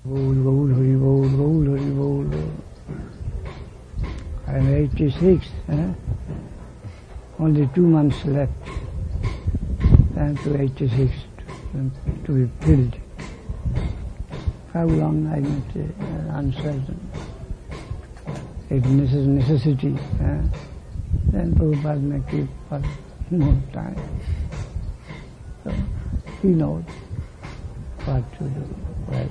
Bol, bol, hari bol, bol, hari bol. I'm 86, only 2 months left and to 86 to be filled. How long I not uncertain. If this is necessity, then Prabhupada may keep for more time. So he knows what to do. Well,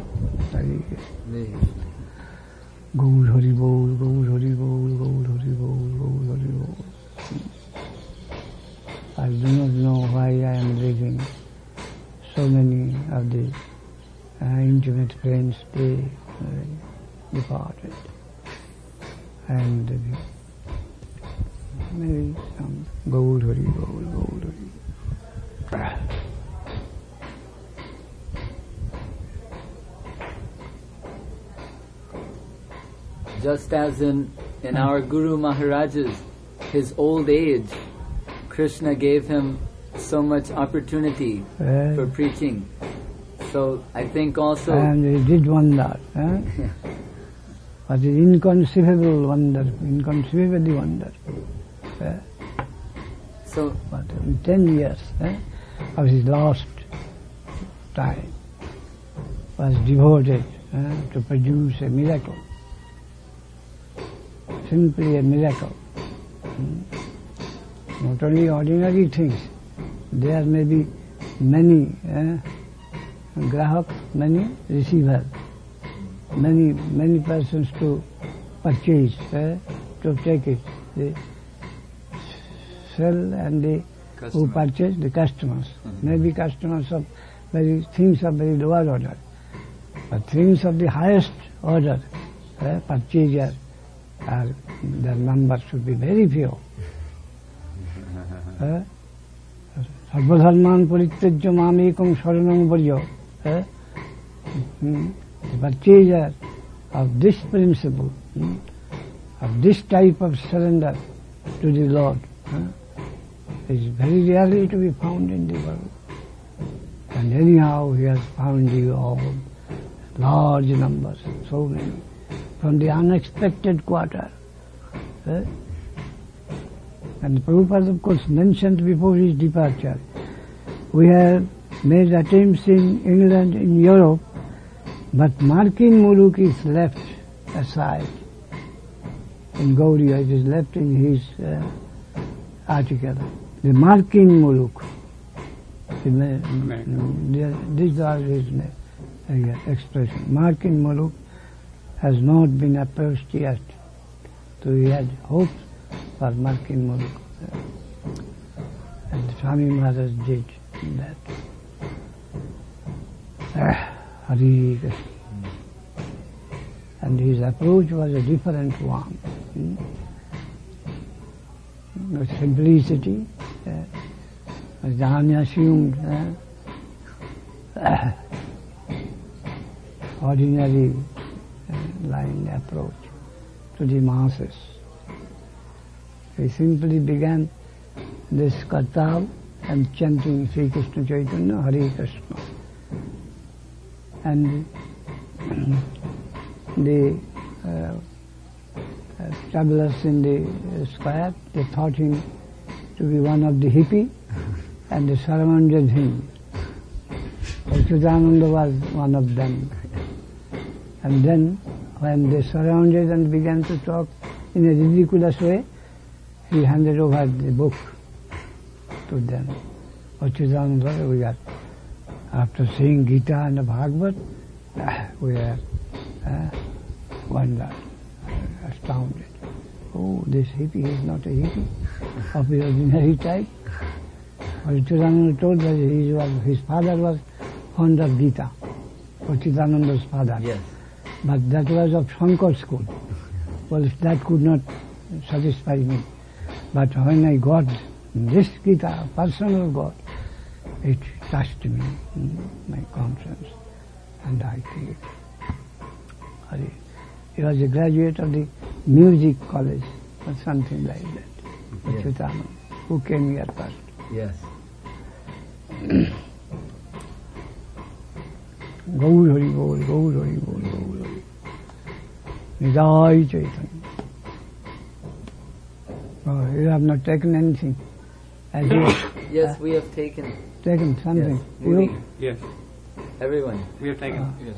Gaur Hari Bol, Gaur Hari Bol, Gaur Hari Bol, Gaur Hari Bol. I do not know why I am leaving so many of the intimate friends. They departed. And maybe some Gaur Hari Bol, Gaur Hari. Just as in our Guru Maharaj's, his old age, Krishna gave him so much opportunity for preaching. So I think also... And he did wonder. But the inconceivable wonder, inconceivably wonder. So, but in 10 years of his last time was devoted to produce a miracle. Simply a miracle. Not only ordinary things. There may be many grahak, many receivers, many persons to purchase, to take it. They sell and they who purchase, the customers. Maybe customers of things of very lower order. But things of the highest order, purchasers, their number should be very few. Sarvadharman parityajya mamekam sharanam varya. The purchaser of this principle, of this type of surrender to the Lord, is very rarely to be found in the world. And anyhow he has found you all, large numbers, so many, from the unexpected quarter. And Prabhupada, of course, mentioned before his departure, we have made attempts in England, in Europe, but Markin Muluk is left aside. In Gaudiya, it is left in his article. The Markin Muluk. These are his expression. Markin Muluk has not been approached yet. So he had hopes for Markin Muluk. And Swami Maharaj did that. Hari Krishna. And his approach was a different one. With simplicity, with unassumed, ordinary line approach to the masses. He simply began this kartav and chanting Sri Krishna Chaitanya, Hare Krishna. And the travelers in the square, they thought him to be one of the hippie, and they surrounded him. Achyutananda was one of them. And then, when they surrounded and began to talk in a ridiculous way, he handed over the book to them. Achyutananda, we are, after seeing Gita and the Bhagavad, we are wondered, astounded. Oh, this hippie is not a hippie of the ordinary type. Achyutananda told that his father was fond of Gita, Achyutananda's father. Yes. But that was of Shankar school. Well, that could not satisfy me. But when I got this Gita, personal God, it touched me, my conscience, and I think he was a graduate of the music college or something like that, Achyutananda, who came here first. Yes. Gaur Hari Bol, Gaur Hari Bol, Gaur Hari. Nidai Chaitanya. Oh, you have not taken anything. As you, yes, we have taken. Taken something. Yes, Muni. You? Yes, Everyone. we have taken. Yes.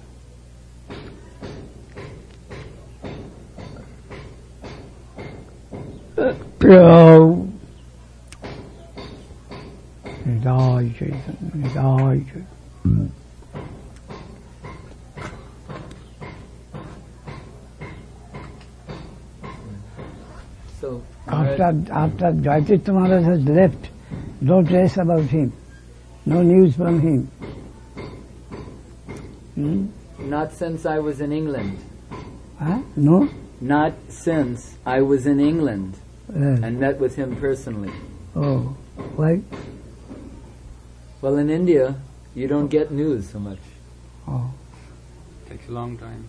Go. Nidai Chaitanya, Nidai Chaitanya. So, After Jaitirtha Maharaj has left, no trace about him, no news from him. not since I was in England. Huh? No? Not since I was in England Yes. and met with him personally. Oh, why? Well, in India, you don't get news so much. Oh, Takes a long time.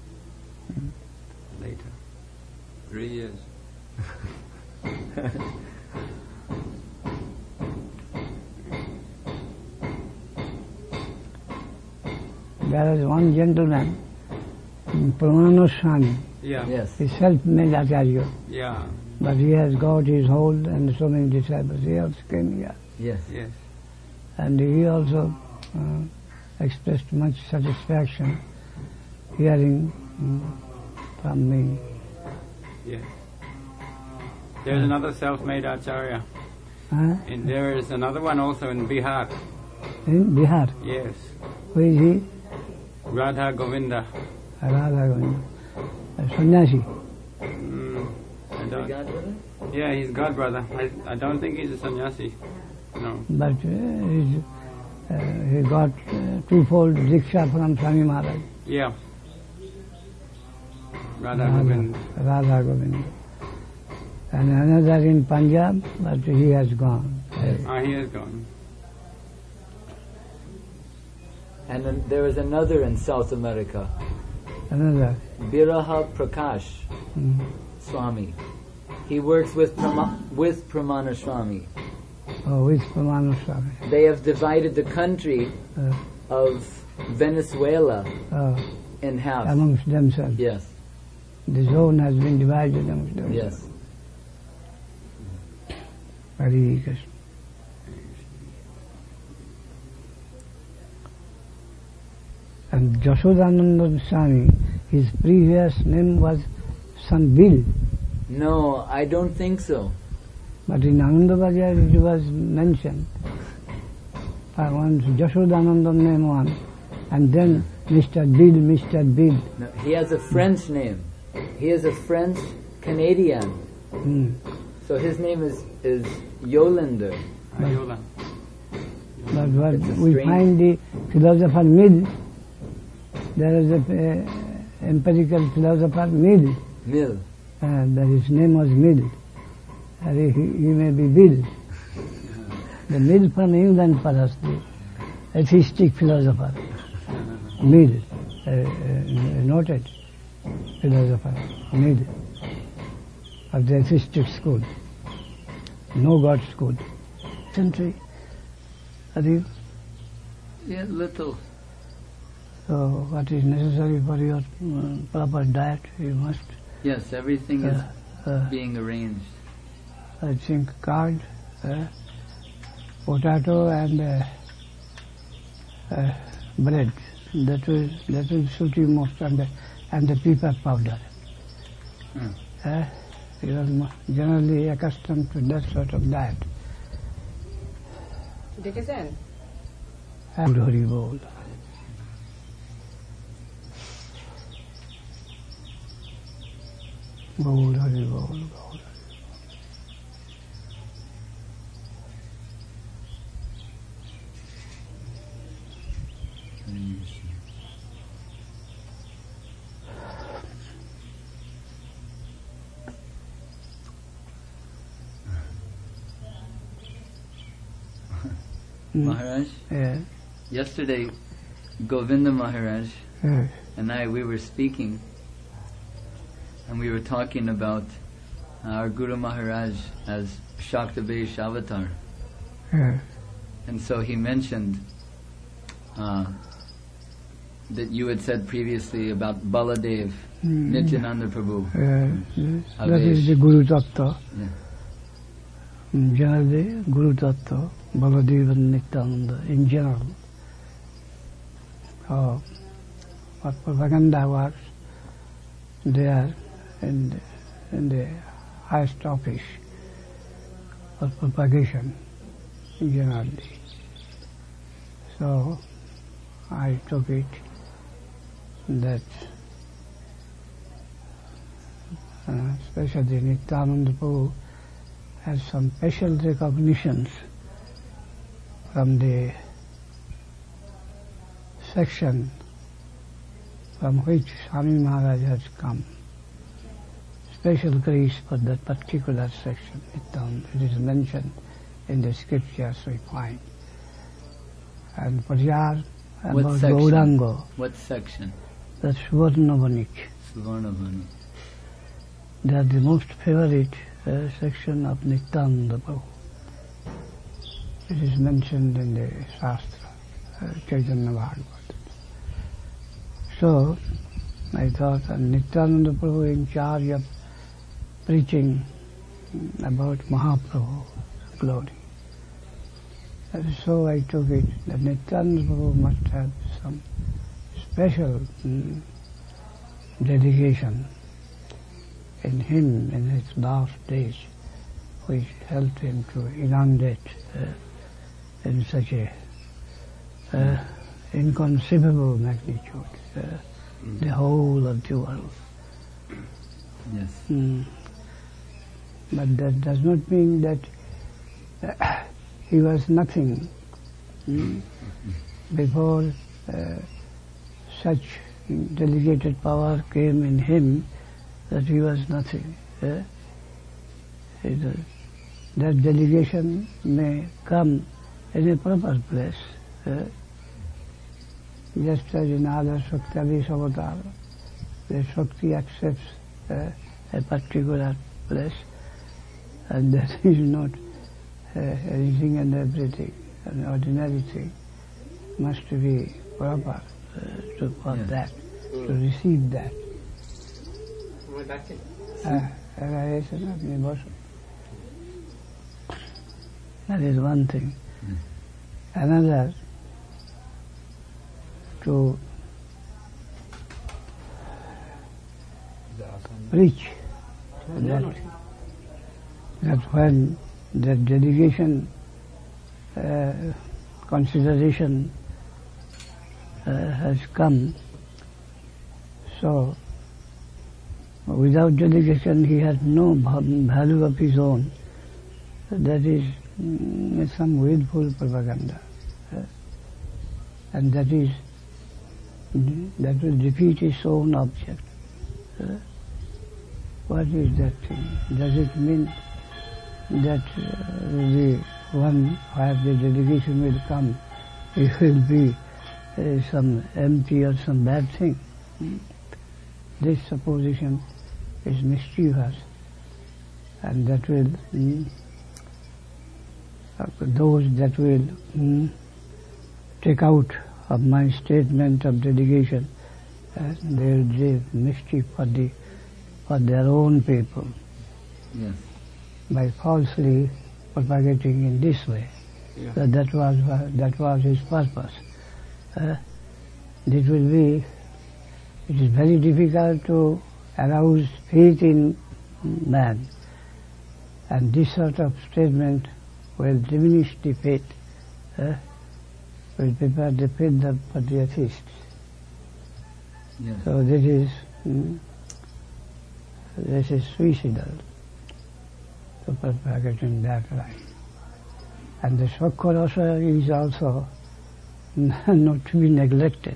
Later. 3 years. there is one gentleman, Pramana Swami, Yeah. Yes. he self-made Acharya, Yeah. but he has got his hold and so many disciples. He also came here, Yes. Yes. and he also expressed much satisfaction hearing from me. Yes. There's another self-made acharya. Huh? And there is another one also in Bihar. In Bihar. Yes. Who is he? Radha Govinda. Radha Govinda. A sannyasi. I don't, Godbrother? yeah, he's God brother. I don't think he's a sannyasi. No. But he got twofold diksha from Swami Maharaj. Yeah. Radha Govinda. Radha Govinda. And another in Punjab, but he has gone. He is gone. And then there is another in South America, Another. Biraha Prakash Swami. He works with Pramana Swami. Oh, with Pramana Swami. They have divided the country of Venezuela in half. Amongst themselves. Yes, The zone has been divided amongst themselves. yes. Hare Krishna. And Jashodananda Swami, his previous name was Sanbil, No, I don't think so. but in Anandabajar it was mentioned. Once Jashodananda name one, and then Mr. Bill, Mr. Bill. No, he has a French name. He is a French Canadian. So his name is Yolander. Ayola. But what It's a we strange- find the philosopher Mill, there is a empirical philosopher Mill, Mill. that his name was Mill. He may be Bill. The Mill from England perhaps, the atheistic philosopher. Mill, noted philosopher, Mill, of the atheistic school, no God school. Century, I think. Yeah, little. So what is necessary for your proper diet, you must, Yes, everything is being arranged. I think, curd, potato and bread. That will suit you most, and the pepper powder. You are generally accustomed to that sort of diet. দেখেছেন Hari Bol. Bol, Hari Bol, Bol. Maharaj, Yeah. yesterday Govinda Maharaj Yes. and we were speaking, and we were talking about our Guru Maharaj as Shaktabesh Avatar. Yes. And so he mentioned that you had said previously about Baladev, Nityananda Prabhu. That is the Guru Tattva. Generally, Guru Tattva, Baladev and Nityananda in general. What propaganda works, they are in the highest office of propagation generally. So I took it that especially Nityananda Prabhu has some special recognitions from the section from which Swami Maharaj has come. Special grace for that particular section. It is mentioned in the scriptures we find. And Paryar about Gauranga. What section? That's Swarnavanik. Swarnavanik. They are the most favorite section of Nityananda Prabhu. It is mentioned in the Shastra, Chaitanya Bhagavata. So, I thought Nityananda Prabhu in charge of preaching about Mahaprabhu glory. And so I took it that Nityananda Prabhu must have some special dedication in him in his last days, which helped him to inundate in such a inconceivable magnitude the whole of the world. Yes. But that does not mean that he was nothing before such delegated power came in him, that he was nothing. That delegation may come in a proper place. Just as in other Shakti avatar, the Shakti accepts a particular place, and that is not anything and everything, an ordinary thing. Must be proper for that, to receive that. That is one thing. Another, to preach that when the delegation consideration has come, so without delegation he has no value of his own. That is some willful propaganda, and that will defeat his own object. What is that thing? Does it mean that the one where the delegation will come, it will be some empty or some bad thing? This supposition is mischievous, and that will those that will take out of my statement of delegation, they will do mischief for their own people. Yes. By falsely propagating in this way. Yeah. So that was his purpose. It is very difficult to arouse faith in man, and this sort of statement will diminish the faith, will prepare the faith for the atheists. Yes. So this is suicidal to propagate in that line. And the Shakya rasa is also not to be neglected.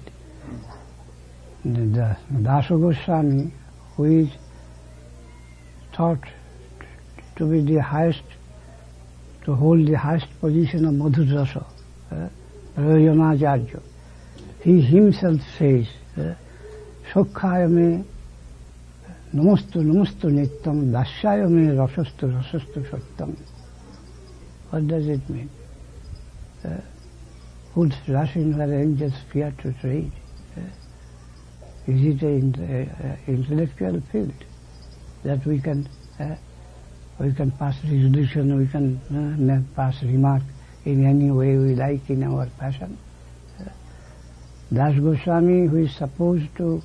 The Dasa Goswami, who is thought to be the highest, to hold the highest position of Madhur Rasa, Prayojanacharya, he himself says, Shakhaya me namastu namastu nityam dasyaya me rasastu rasastu satyam. What does it mean? Whose rushing where angels fear to tread? Is it an intellectual field that we can pass resolution, we can pass remark in any way we like in our passion? Das Goswami, who is supposed to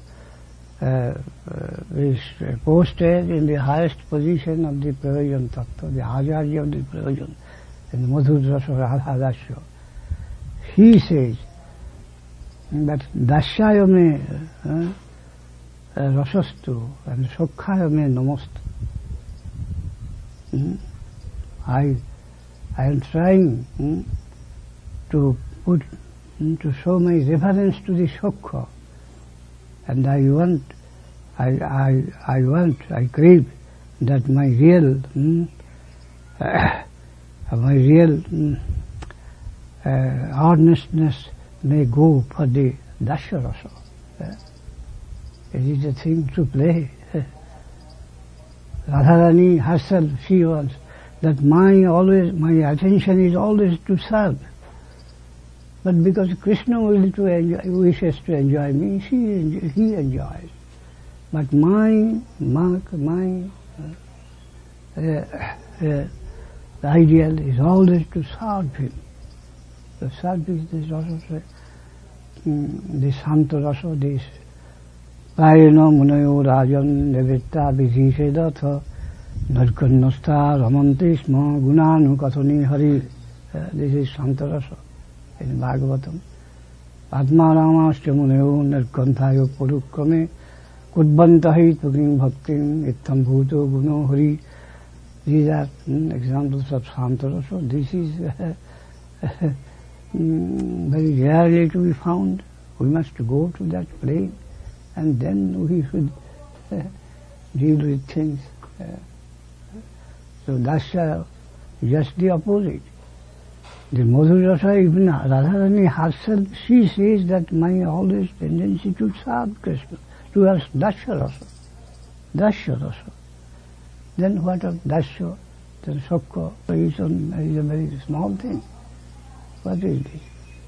is posted in the highest position of the Prayojan Tattva, the Acharya of the Prayojan, in Madhur Rasa Radha, he says that Dasyaya me rasastu and Sokhaya me namastu. I am trying to show my reverence to the Sokha, and I crave that my real earnestness may go for the Dasya Rasa. It is a thing to play. Radharani herself, she wants that my attention is always to serve. But because Krishna wishes to enjoy me, he enjoys. But my ideal is always to serve him. The service is also the Santa Rasa, this Prayana Munayo Rajan Nevitta Vidhishedatha Narkanasta Ramanti Sma Gunanu Kathani Hari. This is Santa Rasa in Bhagavatam. Atmaramaśya Munayo Narkanthayo Purukrame Kudbantahi Tugrim Bhaktim Ittam Bhuto Guno Hari. These are examples of Santa Rasa. This is very rarely to be found. We must go to that plane, and then we should deal with things. So Dasya is just the opposite. The Madhur Rasa, even Radharani herself, she says that my always tendency to serve Krishna, towards Dasya Rasa. Dasya Rasa. Then what of Dasya? Then Sokha is a very small thing. What is this?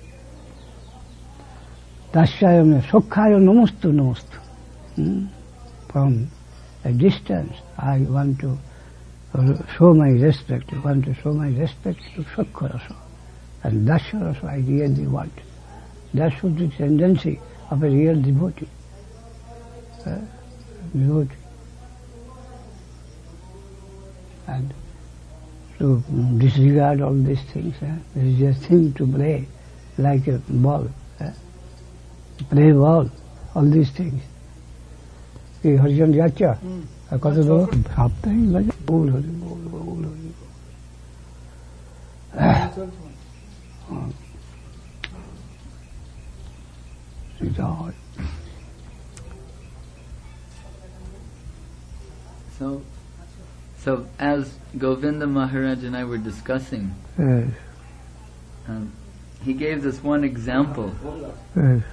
Dasyaya me Sokhaya namastu namastu. From a distance, I want to show my respect. I want to show my respect to Sokha Rasa. And Dasya Rasa I really want. That should be the tendency of a real devotee. And to disregard all these things. There is a thing to play, like a ball. Play ball, all these things. Harijan যাচ্ছা কত দূর ভাবতেই লাগে ভুল হরি ভুল হরি সেটা হয়। So as Govinda Maharaj and I were discussing, yes. He gave this one example Yes.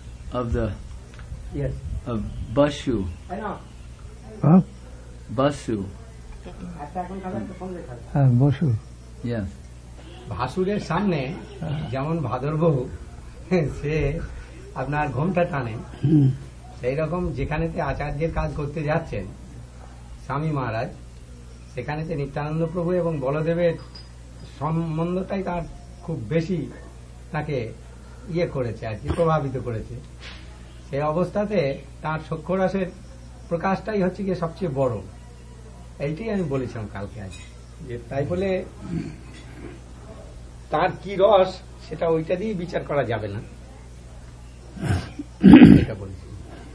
of Basu. Huh? Basu. Basu. Yes. ভাসুরের সামনে যেমন ভাদরবহু সে আপনার ঘোমটা টানে, সেই রকম যেখানেতে আচার্যের কাজ করতে যাচ্ছেন স্বামী মহারাজ, সেখানেতে নিত্যানন্দ প্রভু এবং বলদেবের সম্বন্ধটাই তার খুব বেশি তাকে করেছে আর কি, প্রভাবিত করেছে। সেই অবস্থাতে তার সখ্যরসের প্রকাশটাই হচ্ছে গিয়ে সবচেয়ে বড়। এইটাই আমি বলেছিলাম কালকে আজ, যে তাই বলে তার কি রস সেটা ওইটা দিয়ে বিচার করা যাবে না, এটা বলেছি।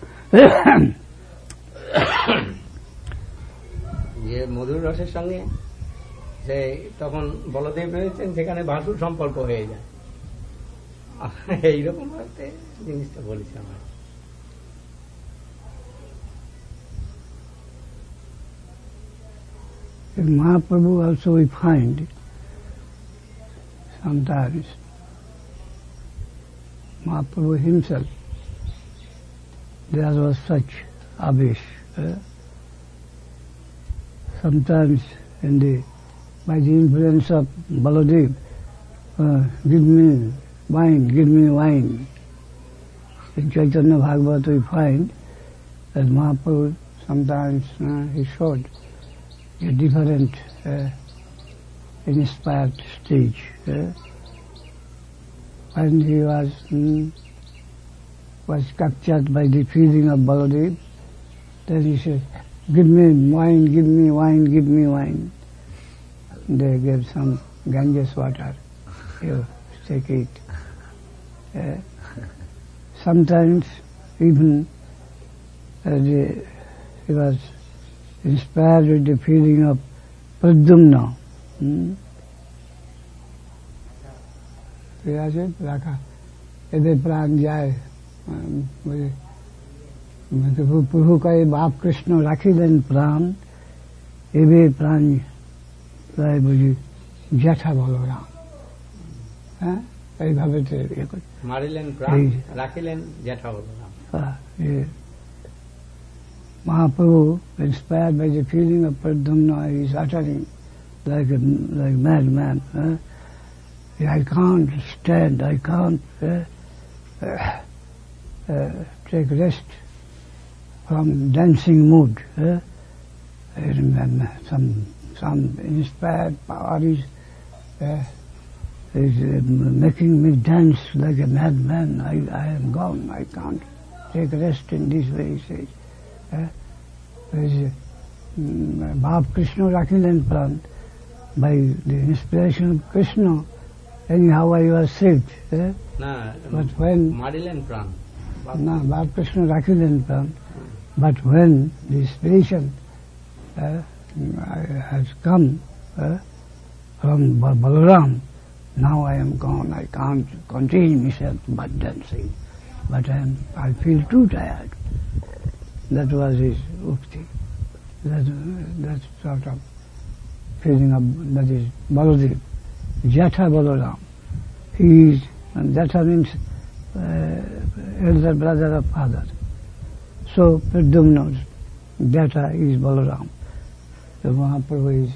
যে মধুর রসের সঙ্গে যে তখন বলদেব রয়েছেন, সেখানে ভাসুর সম্পর্ক হয়ে যায়, এইরকম ভাবে জিনিসটা বলেছি আমার। In Mahaprabhu also we find sometimes Mahaprabhu himself, there was such abish. Sometimes by the influence of Baladev, give me wine, In Chaitanya Bhagavata we find that Mahaprabhu sometimes he showed a different inspired stage. When he was captured by the feeling of Baladev, then he said, give me wine, give me wine, give me wine. They gave some Ganges water. You take it. Sometimes even he was inspired with the feeling of Pradyumna. यदि प्राण जाए प्रभु कहे बाप कृष्ण राखिलेन प्राण एवे प्राण जाए बुझी জ্যাঠা বলরাম এইভাবে মারিলেন প্রাণ রাখিলেন জ্যাঠা Balaram. Mahaprabhu, inspired by the feeling of Pradyumna, is uttering like a madman. I can't stand, I can't take rest from dancing mood. I remember some inspired power is making me dance like a madman. I am gone, I can't take rest in this way, he says. Bhav Krishna Rakhilen Pran, by the inspiration of Krishna, anyhow I was saved. But when Marilen Pran, Bhav Krishna Rakhilen Pran, but when the inspiration has come from Balaram, now I am gone, I can't contain myself but dancing. But I feel too tired. That was his ukti. That sort of feeling of, that is Baladev. Jatha Balaram. He is, and Jatha means elder brother of father. So Pradyumna, Jatha is Balaram. So Mahaprabhu is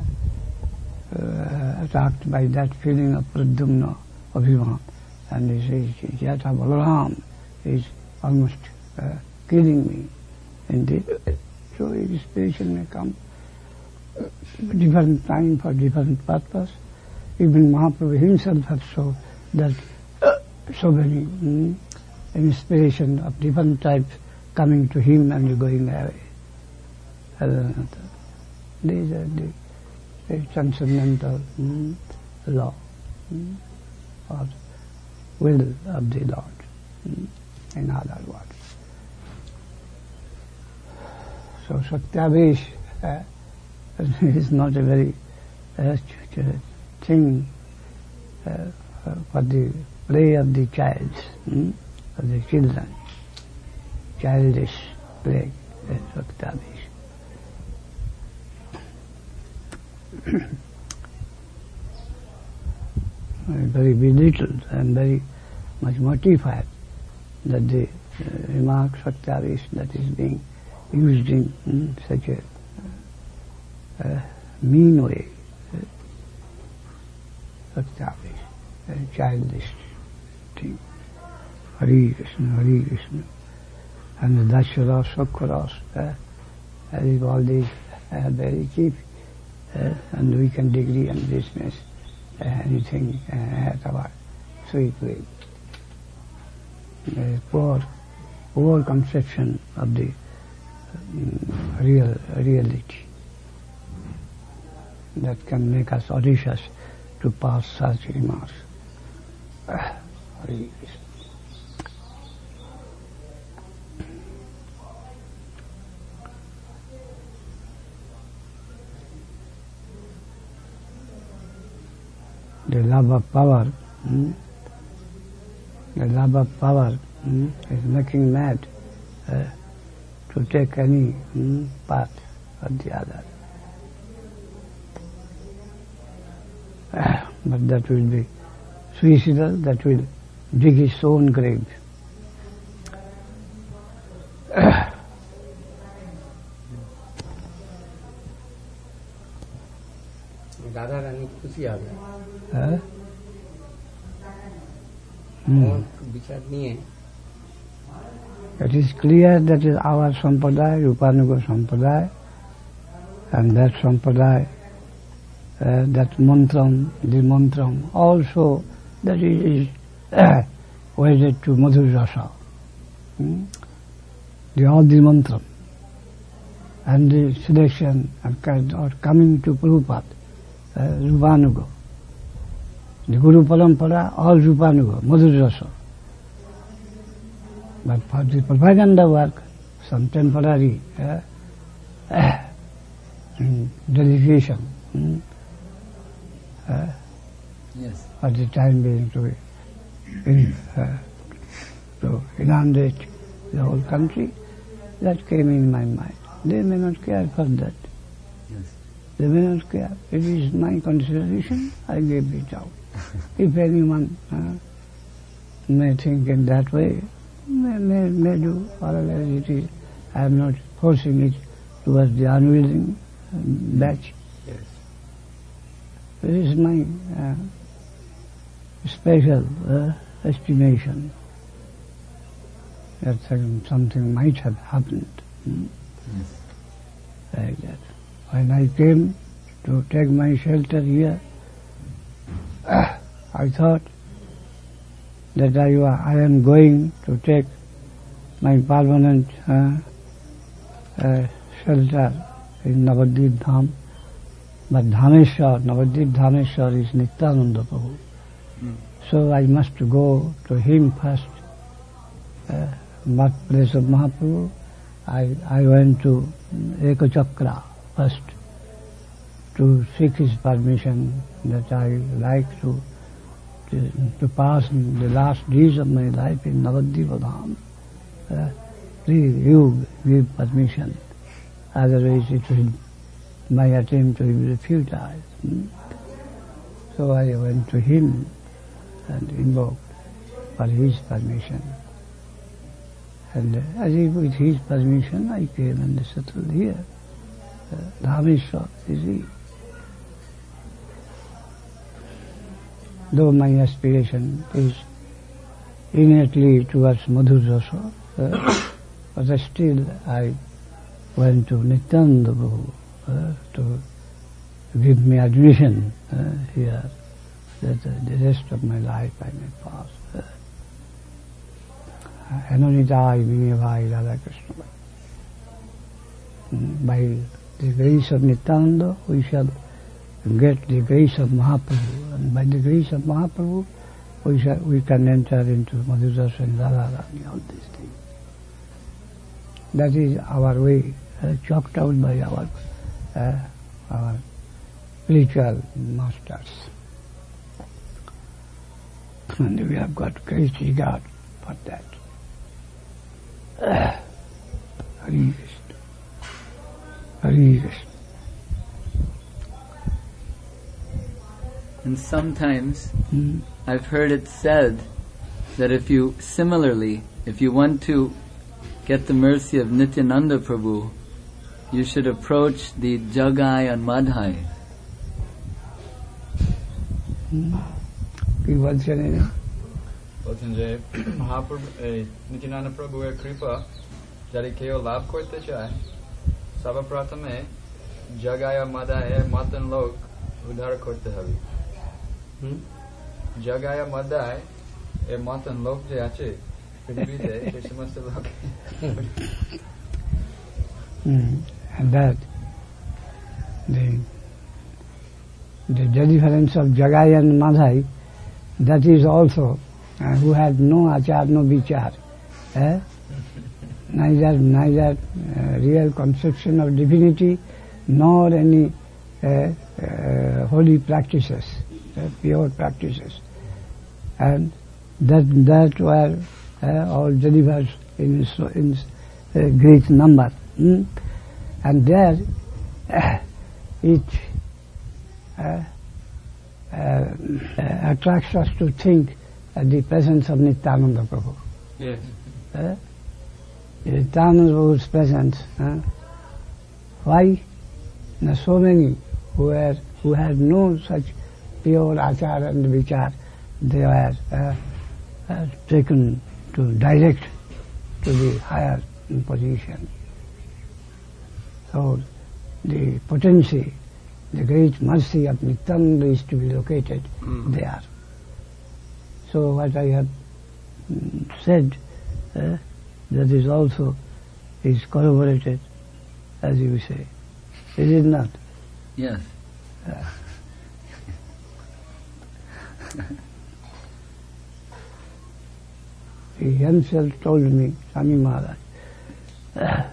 attacked by that feeling of Pradyumna, Abhiman. And he says, Jatha Balaram is almost killing me. Indeed. So inspiration may come different time for different purpose. Even Mahaprabhu himself has shown that so many inspiration of different types coming to him and going away. These are the transcendental law or will of the Lord, in other words. So Satyavesh is not a very thing for the play of the child, of the children, childish play, Satyavesh. Very belittled and very much mortified that the remark Satyavesh that is being used in such a mean way, Satyavesh, a childish thing. Hari Krishna, Hari Krishna. And the Dasharas, Sakharas, all these very cheap, and we can degree and dismiss anything at our sweet way. Poor conception of the reality that can make us audacious to pass such remarks. Hari Krishna. The love of power, is making mad to take any path or the other. But that will be suicidal, that will dig his own grave. Radha Rani খুশি হবে বিচার নিয়ে It is clear that is our Sampradaya, Rupanuga Sampradaya, and that Sampradaya, that mantram, the mantram, also that is wedded to Madhur Rasa. All the mantram and the selection or coming to Prabhupada, Rupanuga. The Guru Parampara, all Rupanuga, Madhur Rasa. But for the propaganda work, some temporary delegation yes. at the time being to inundate the whole country, that came in my mind. They may not care for that. Yes. They may not care. It is my consideration, I gave it out. If anyone may think in that way, may do, otherwise it is, I am not forcing it towards the unwilling batch. Yes. This is my special estimation that something might have happened. Yes. Like that. When I came to take my shelter here, I thought that I am going to take my permanent shelter in Navadvip Dham. But Navadvip Dhameshwar is Nityananda Prabhu. So I must go to him first. Birthplace of Mahaprabhu. I went to Ekachakra first to seek his permission that I like to pass the last days of my life in Navadvip Dham. Please, you give permission. Otherwise my attempt will be futile. So I went to him and invoked for his permission. And as if with his permission I came and settled here. Dhameshwar is he. Though my aspiration is innately towards Madhur Rasa, but still I went to Nityananda Prabhu to give me admission here that the rest of my life I may pass. Anonitai Vinivai Radha Krishna. By the grace of Nityananda we shall get the grace of Mahaprabhu, and by the grace of Mahaprabhu we can enter into Madhur Rasa and Radharani, all these things. That is our way, chalked out by our spiritual masters. And we have got great regard for that. Hare Krishna. Hare Krishna. And sometimes I've heard it said that if you want to get the mercy of Nityananda Prabhu, you should approach the Jagai and Madhai. বলছেন যে মহাপ্রভু নিত্যানন্দ প্রভুর কৃপা যদি কেউ লাভ করতে চায় সর্বপ্রথমে জগায় মাদায় মতন লোক উদ্ধার করতে হবে জগায় মাদায় এর মতন লোক যে আছে পৃথিবীতে সে সমস্ত লোক and that the difference of Jagai and Madhai, that is also who had no achar, no vichar, neither real conception of divinity nor any holy practices, pure practices, and that were all delivered in great number, and there it attracts us to think the presence of Nityananda Prabhu. Yes. Nityananda Prabhu's presence. Why? Now, so many who had no such pure achar and vichar, they were taken to direct to the higher position. So the potency, the great mercy of Nityananda is to be located there. So what I have said, that is also is corroborated, as you say. Is it not? Yes. He himself told me, Swami Maharaj, that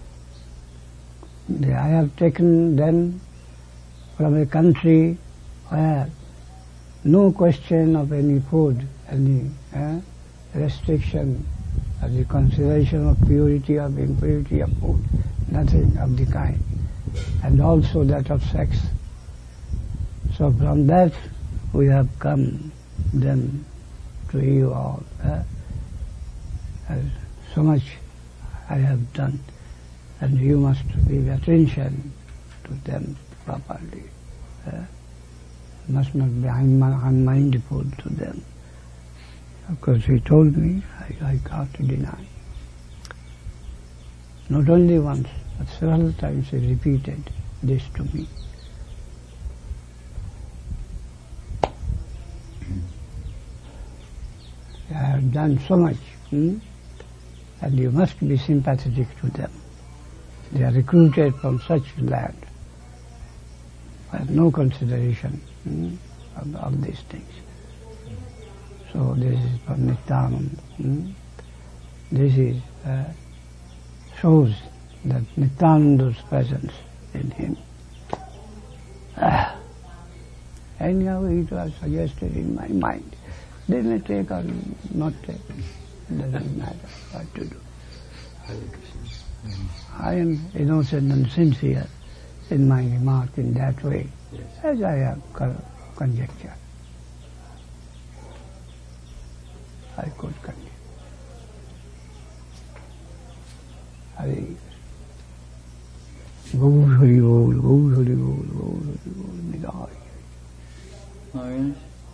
I have taken them from a country where no question of any food, any restriction of the consideration of purity or impurity of food, nothing of the kind, and also that of sex. So from that we have come then to you all. So much I have done, and you must give attention to them properly. Must not be unmindful to them. Of course, he told me, I can't deny. Not only once, but several times he repeated this to me. I have done so much, and you must be sympathetic to them. They are recruited from such land. I have no consideration of all these things. So this is from Nityananda. This is shows that Nityananda's presence in him. Anyhow, it was suggested in my mind. They may take or not take. It doesn't matter what to do. I am innocent and sincere in my remark in that way, as I have conjectured. I could conjecture. Hari Gaur Hari Bol, Gaur Hari Bol, Gaur Hari Bol, Nidai. Maharaj,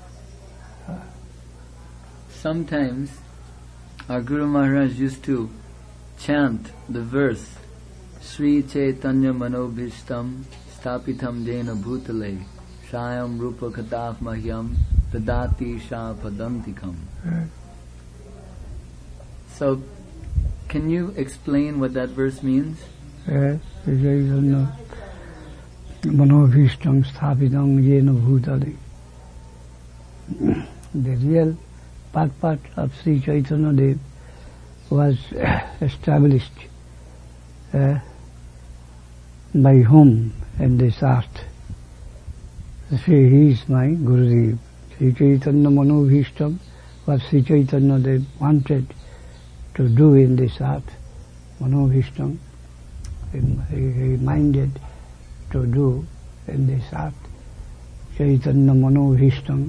sometimes our Guru Maharaj used to chant the verse Sri Chaitanya Manobhishtam Stapitam Jena Bhutale Shayam Rupa Kataf Mahyam Dadati Sha Padantikam. So, can you explain what that verse means? Yes, Chaitanya Manobhishtam Stapitam Jena Bhutale. The real purport of Sri Chaitanya Dev was established by whom in this earth. He is my Gurudev. Sri Chaitanya Manobhishtam, what Sri Chaitanya Dev wanted to do in this earth, Manobhishtam, he minded to do in this earth. Chaitanya Manobhishtam,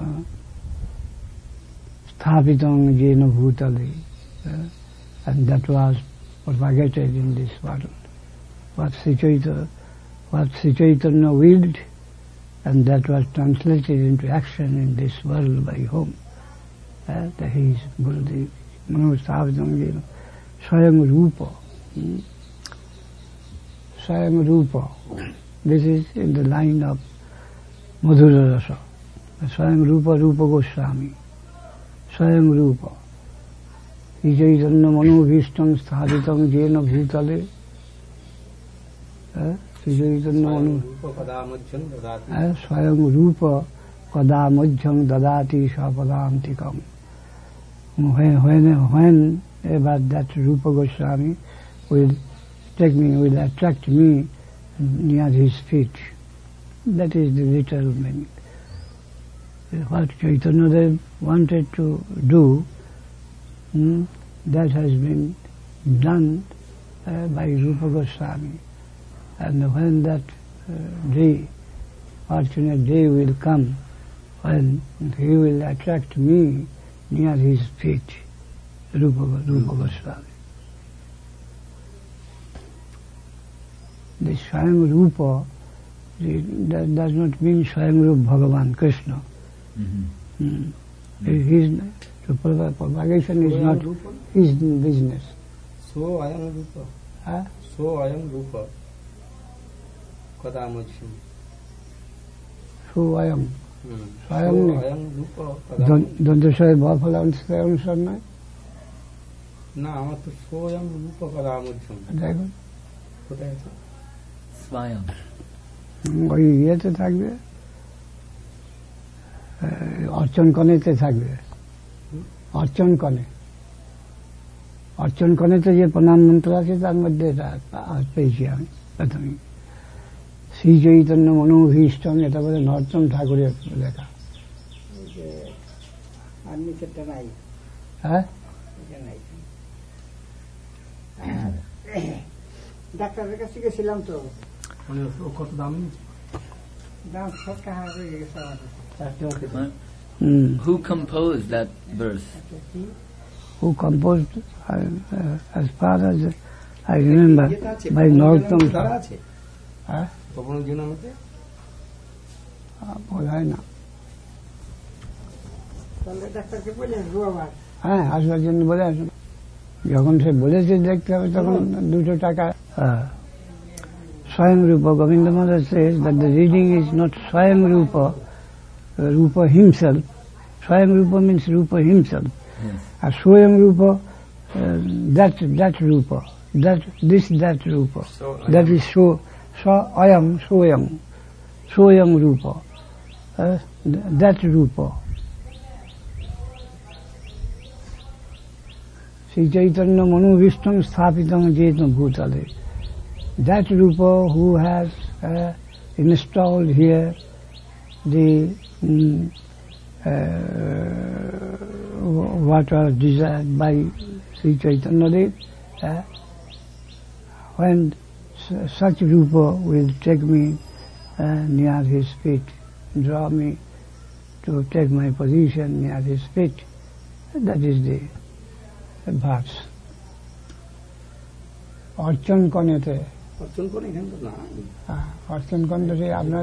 Sthapitam Jena Bhutale, and that was propagated in this world. What Sri Chaitanya willed, and that was translated into action in this world by whom? That he is Gurudev. Mano Sthapitam Jena Swayam Rupa. Swayam Rupa. This is in the line of Madhura Rasa. Swayam Rupa, Rupa Goswami. Swayam Rupa. Sri Chaitanya Manobhishtam Sthapitam Jena Bhutale. Sri Chaitanya Swayam Rupa Padamajjham Dadati Sapadantikam. When about that Rupa Goswami will take me, will attract me near his feet. That is the literal meaning. What Chaitanya Dev wanted to do, that has been done by Rupa Goswami. And when that day, fortunate day will come, when he will attract me near his feet, Rupa Goswami. This Swayam Rupa that does not mean Swayam Rupa Bhagavan Krishna. His propagation is not his business. So ayam rupa. So ayam rupa. Kadamujham. So ayam. So ayam rupa. Dantashaya Bhafala অনুসার নয়? না, আমার তো সোয়ং রূপ কদামুজ্জম। দেখুন কোথায় আছে? স্বয়ং। ওই ইয়েতে থাকবে, অর্চন কনেতে থাকবে। অর্চন কনেতে যে প্রণাম মন্ত্র আছে তার মধ্যে এটা পেয়েছি আমি প্রথমে। শ্রী চৈতন্য মনোভীষ্টম, এটা বলে নরোত্তম ঠাকুরের লেখা। আর নিচেরটা নাই। হ্যাঁ, ডাক্তারের কাছে গেছিলাম তো, কত দাম? দাম সব টাকা হয়ে গেছে আমাদের। Who composed that verse? Who composed, as far as I remember, by Narottam আছে। কখনো জীবনের মধ্যে বলা হয় না। তাহলে ডাক্তারকে বললেন রুয়াবার। হ্যাঁ, আসবার জন্য বলে আসুন। যখন সে বলেছে দেখতে হবে তখন 200 টাকা। Swayam Rupa, Govinda Mother says that the reading is not Swayam Rupa, Rupa himself. Swayam Rupa means Rupa himself. And Swayam Rupa, that Rupa, that Rupa. That is Ayam, Swayam Rupa, that Rupa. Sri Chaitanya Manubhishtam Sthapitam Jetna Bhutale. That Rupa who has installed here the what was desired by Sri Chaitanya Dev, when such Rupa will take me near his feet, draw me to take my position near his feet, that is the verse. অর্চন কনেতে, অর্চন করে এখানে তো না। অর্চন কণ্ঠে আপনার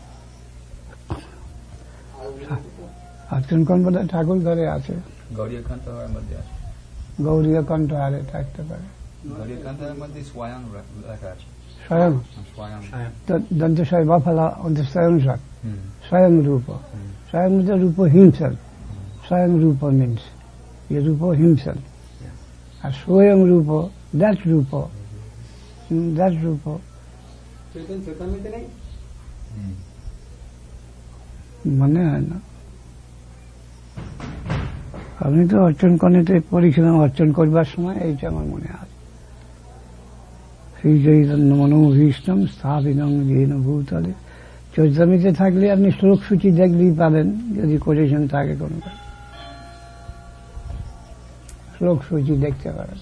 অর্চন কণ্ঠ ঠাকুর ঘরে আছে, গৌরীয় কণ্ঠহারের মধ্যে আছে। গৌরীয় কণ্ঠহারে থাকতে পারে। গৌরীয় কণ্ঠহারের মধ্যে স্বয়ং লেখা আছে। স্বয়ং দন্তস্বয় বাফলা স্বয়ং সৎ, স্বয়ং রূপ। স্বয়ং রূপ হিমসেলফ। স্বয়ং রূপ মিন্স রূপ হিমসেলফ। আর স্বয়ং রূপ, দ্যাট রূপ, দ্যাট রূপ মনে হয় না। আমি তো অর্চন কনেতে পড়েছিলাম, অর্চন করবার সময় এইটা আমার মনে আছে। শ্রী চৈতন্য মনোভীষ্টম স্থাপিতং যেন ভূতলে। চৈতন্যতে থাকলে আপনি শ্লোক সূচি দেখলেই পাবেন, যদি কোটেশন থাকে কোনো শ্লোক সূচি দেখতে পারেন।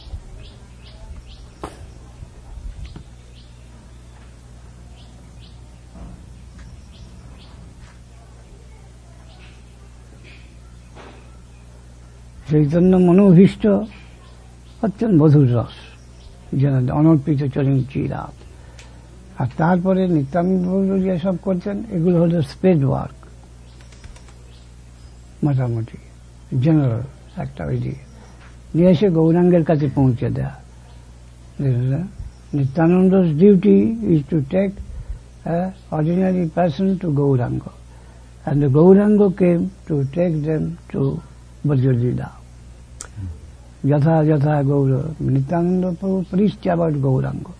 চৈতন্য মনোভীষ্ট অত্যন্ত মধুর রস, যেন অনর্পিত চরণ চিরাত। আর তারপরে নিত্যানন্দ প্রভু যেসব করছেন এগুলো হল স্পেড ওয়ার্ক, মোটামুটি জেনারেল একটা ওই দিকে নিয়ে এসে গৌরাঙ্গের কাছে পৌঁছে দেয়া। নিত্যানন্দ's duty is to take an ordinary person to Gauranga, and the Gauranga came to take them to Brajlila. Yatha Yatha Gaura. Nityananda Prabhu preached about Gauranga.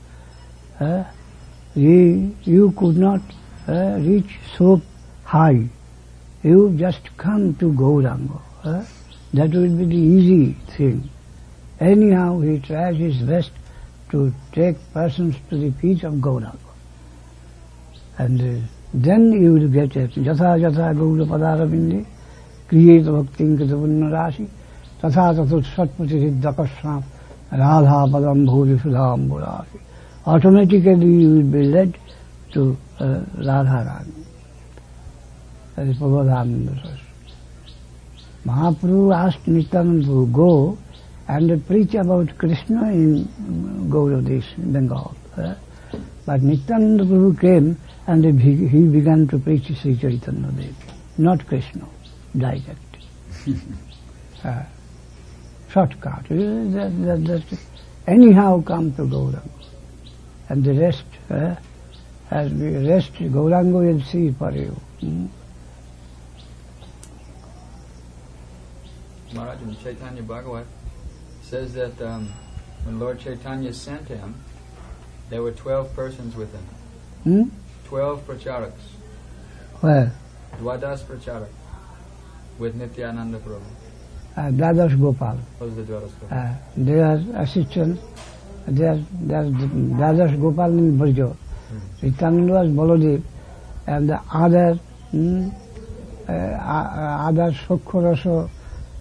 You could not reach so high. You just come to Gauranga. That will be the easy thing. Anyhow, he tries his best to take persons to the feet of Gauranga. And then you will get it. Yatha Yatha Gaura Padaravindi, create Bhaktin Kitapunna Rashi, Tatha Tatut Satpati Siddhakasram, Radha Padam Bhuri Sudham Burasi. Automatically you will be led to Radharani. That is Prabodhananda Sastra. Mahaprabhu asked Nityananda to go and preach about Krishna in Gauradesh, Bengal. But Nityananda Prabhu came and he began to preach Sri Chaitanya Dev, not Krishna, direct. Shortcut. anyhow come to Gauranga. And the rest, as we rest, Gauranga will see for you. Maharaj, in Chaitanya Bhagavat says that when Lord Chaitanya sent him, there were 12 persons with him. 12 pracharaks. Where? Dwadas pracharak with Nityananda Prabhu. Dwadas Gopal. What was the Dwadas Gopal? They are assistants. They are Dwadas Gopal in Braj. Nityananda was Baladev, and the other Sokho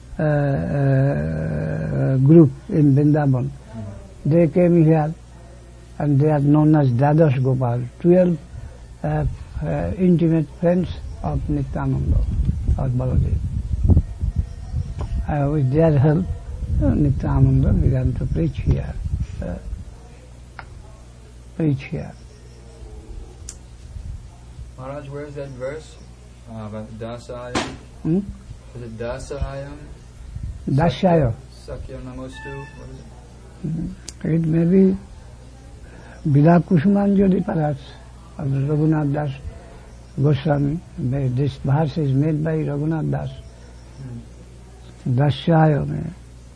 group in Vrindavan. They came here, and they are known as Dwadas Gopal, 12 intimate friends of Nityananda or Baladev. With their help, Nityananda began to preach here. Maharaj, where is that verse about Dasayam? Is it Dasayam? Dasaya. Sakya Namostu? What is it? It may be Vida Kusumanjali perhaps, of Raghunath Das Goswami. This verse is made by Raghunath Das. Dasyaya mein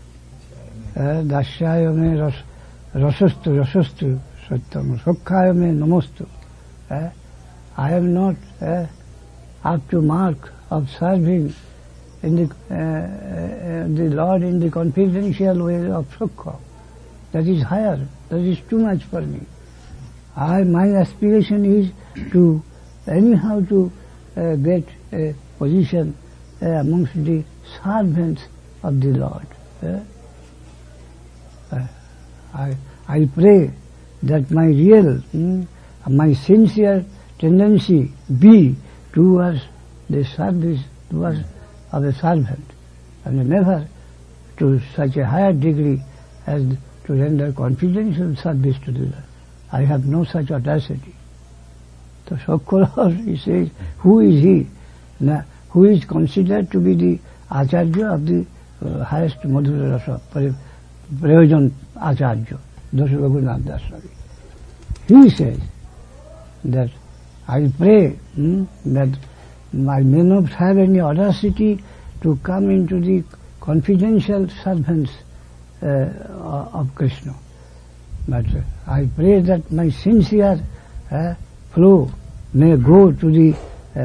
rasastu satyam sokhaya mein namostu. I am not up to mark of serving in the Lord in the confidential way of Sukha. That is higher. That is too much for me. My aspiration is to anyhow to get a position amongst the servants of the Lord. I pray that my real, my sincere tendency be towards the service towards of a servant, and never to such a higher degree as to render confidential service to the Lord. I have no such audacity. So Sokholor, he says, who is he? Now, who is considered to be the Acharya of the highest Madhura Rasa, Prayojan Acharya, Dosa Raghunath Das. He says that I pray that I may not have any audacity to come into the confidential servants of Krishna. But I pray that my sincere flow may go to the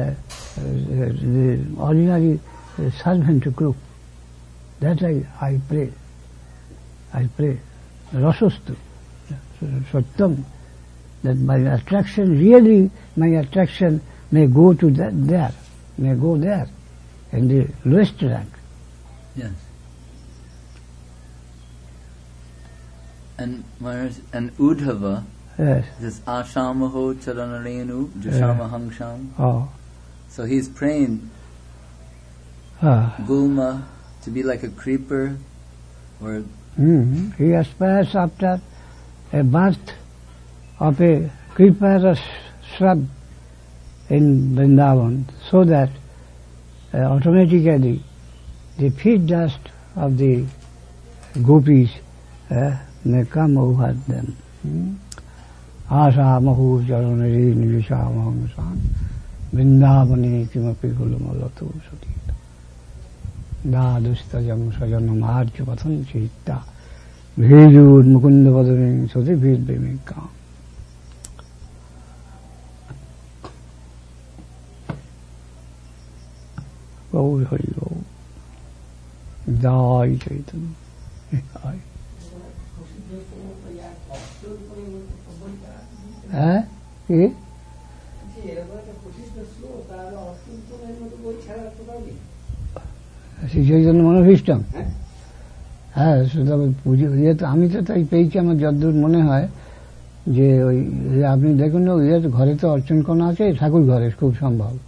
ordinary servant group. That I pray. Rasastu, Satyam, that my attraction, really my attraction may go to there, in the lowest rank. Yes. And Uddhava, yes, this Ashamaho Charanarenu Jushamaham Sham. Oh. So he's praying Gulma to be like a creeper, or he aspires after a birth of a creeper shrub in Vrindavan, so that automatically the feet dust of the gopis may come over them. Asamahu charanari nivishamaham san Vrindavani kimapi gulumalato sutita dadustajam sajanam archa pathan chitta bhejud mukunda vadaving sati bhed bhimikam. Gaur Hari Gaur. Jai Chaitanya. Jai. কি শ্রীচৈতন্য মনোভীষ্টম? হ্যাঁ, শুধু পুজো ইয়ে তো আমি তো তাই পেয়েছি। আমার যতদূর মনে হয় যে ওই আপনি দেখুন, ঘরে তো অর্চন কোণ আছে, ঠাকুর ঘরে খুব সম্ভব।